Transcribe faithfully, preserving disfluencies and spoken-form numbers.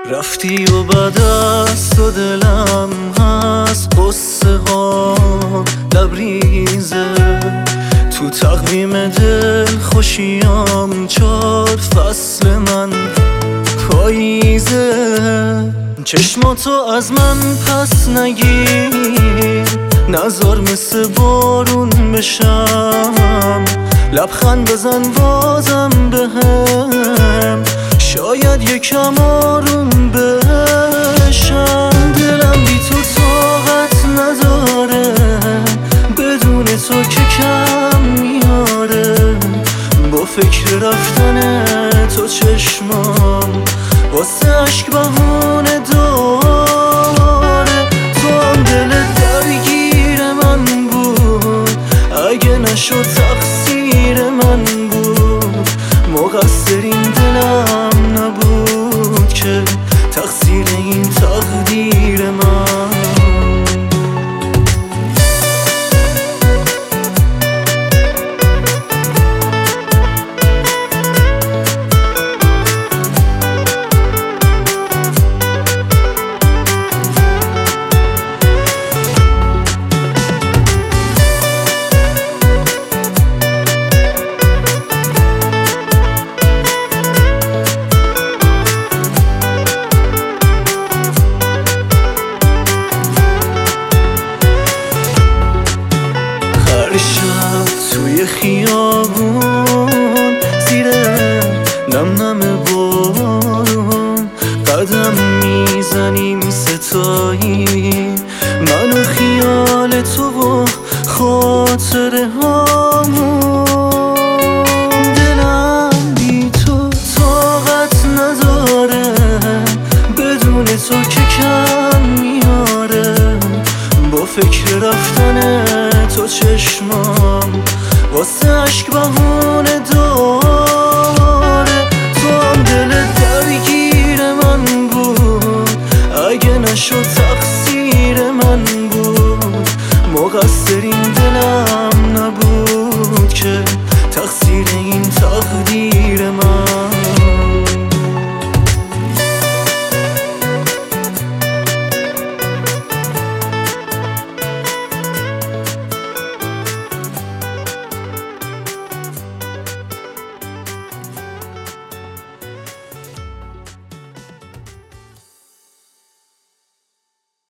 رفتی و بعد از تو دلم هست قصه ها لبریزه، تو تقویم دل خوشیام چار فصل من پاییزه. چشماتو از من پس نگیر، نذار مثل بارون بشم، لبخند بزن بازم بهم، شاید یکم آروم بشم. دلم بی تو طاقت نداره، بدون تو که کم میاره، با فکر رفتن تو چشمام واسه عشق بهونه داره. تو هم دل درگیر من بود، اگه نشد تقصیر من بود، مقصر این دلم نبود که تقصیر این تقدیر من. شب توی خیابون زیر نم نم بارون قدم میزنیم ستایی،